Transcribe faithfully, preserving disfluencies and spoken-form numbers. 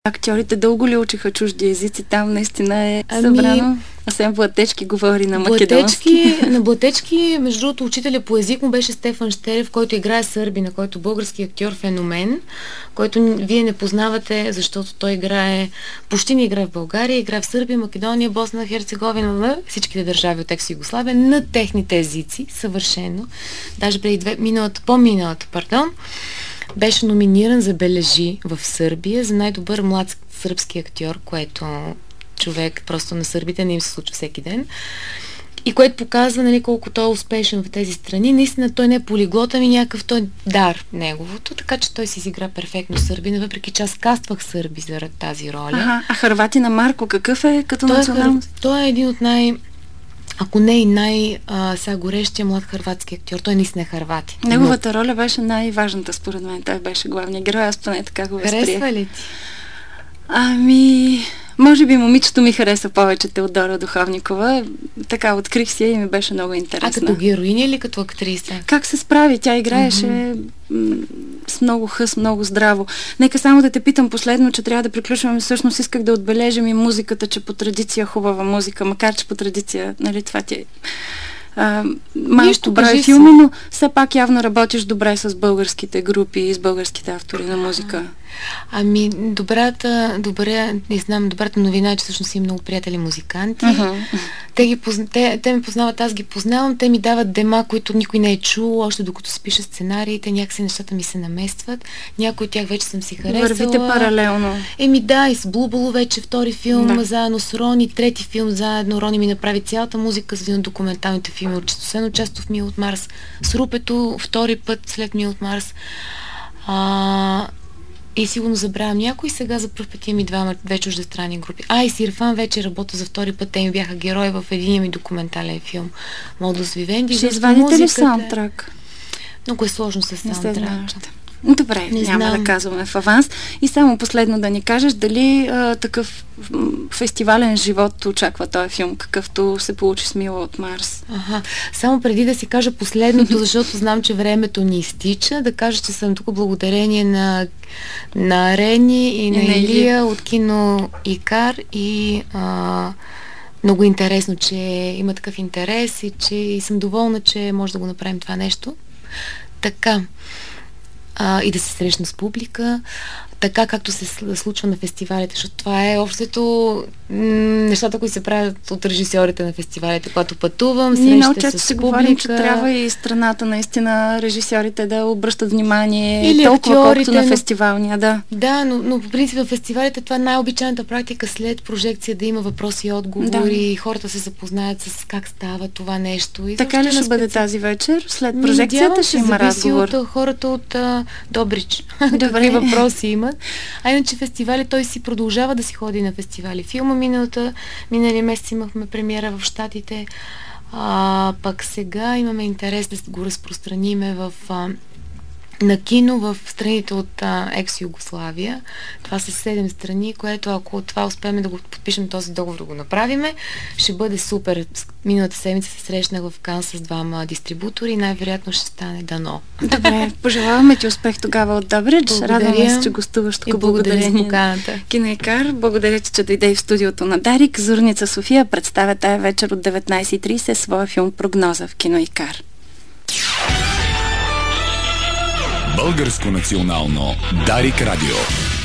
Актьорите дълго ли учиха чужди езици? Там наистина е ами, събрано. Асен Блатечки говори на македонски. На Блатечки, между другото, учителя по език му беше Стефан Щерев, който играе сърбина, който е български актьор феномен, който вие не познавате, защото той играе, почти не играе в България, играе в Сърбия, Македония, Босна, Херцеговина, на всичките държави от екс-Югославия, на техните езици, съвършено. Даже преди две, миналата, по-миналата, пардон, беше номиниран, забележи, в Сърбия за най-добър млад сръбски актьор, което човек просто на сърбите не им се случва всеки ден. И което показва, нали, колко той е успешен в тези страни. Наистина той не е полиглот, ами някакъв той дар неговото, така че той си изигра перфектно сърбина, въпреки че аз каствах сърби заради тази роля. Ага, а Харватина Марко какъв е като той националност? Е, той е един от най... ако не и най-сега горещия млад хърватски актьор. Той наистина е хървати. Неговата роля беше най-важната според мен. Той беше главният герой, аз поне така го възприех. Харесва ли ти? Ами... Може би момичето ми хареса повече Теодора Духовникова. Така, открих си и ми беше много интересна. А като героиня или като актриса? Как се справи? Тя играеше mm-hmm. м- с много хъс, много здраво. Нека само да те питам последно, че трябва да приключваме. Всъщност исках да отбележим и музиката, че по традиция хубава музика, макар че по традиция, нали, това ти е а, малко брой филми, но все пак явно работиш добре с българските групи и с българските автори на музика. Ами, добрата, добре, не знам, добрата новина е, че всъщност имам много приятели музиканти. Uh-huh. Те, ги позна, те, те ме познават, аз ги познавам, те ми дават дема, които никой не е чул, още докато се пише сценариите, някакси нещата ми се наместват. Някои от тях вече съм си харесала. Вървите паралелно. Еми да, и с Блубало вече втори филм, да. заедно с Рони, трети филм заедно. Рони ми направи цялата музика с един от документалните филми от Чистосено, част в Мил от Марс. С Рупето втори път след Мил от Марс. А... И сигурно забравям някой. Сега за пръв път имам и двама, две чуждестранни групи. А, и с Ирфан вече работя за втори път. Те ми бяха герои в един ми документален филм. Модус Вивенди. Ще извадите ли саундтрак? Много е сложно с саундтрак. Добре, не няма знам. да казваме в аванс. И само последно да ни кажеш дали а, такъв фестивален живот очаква този филм, какъвто се получи с Мила от Марс. Ага. Само преди да си кажа последното, защото знам, че времето ни изтича, да кажа, че съм тук благодарение на, на Рени и, и на Илия от кино Икар и а, много интересно, че има такъв интерес и че и съм доволна, че може да го направим това нещо. Така. А, и да се срещна с публика, така както се случва на фестивалите, защото това е общото м- нещата, които се правят от режисьорите на фестивалите, когато пътувам, среща с си публика. Говорим, че трябва и страната наистина режисьорите да обръщат внимание или толкова актьорите, колкото на фестивалния, да. Да, но, но по принцип в фестивалите това е най-обичайната практика след прожекция да има въпроси и отговори, да. Хората се запознаят с как става това нещо. И така ли ще бъде тази вечер? След прожекцията ще има разговор? От хората от а, Добрич. Добри въпроси имат. А иначе фестивали, той си продължава да си ходи на фестивали. Филма миналата, минали месец имахме премиера в Щатите, а, пък сега имаме интерес да го разпространиме в а, на кино в страните от екс-Югославия. Това са седем страни, което ако това успеем да го подпишем този договор, да го направиме, ще бъде супер. Миналата седмица се срещнах в Кан с двама дистрибутори и най-вероятно ще стане дано. Добре, пожелаваме ти успех тогава от Добрич. Радваме се, че гостуваш тук. Благодаря за поканата. Кино Икар, благодаря ти, че дойде в студиото на Дарик. Зорница София представя тая вечер от деветнайсет и трийсет своя филм Прогноза в Кино Икар. Българско национално Дарик радио.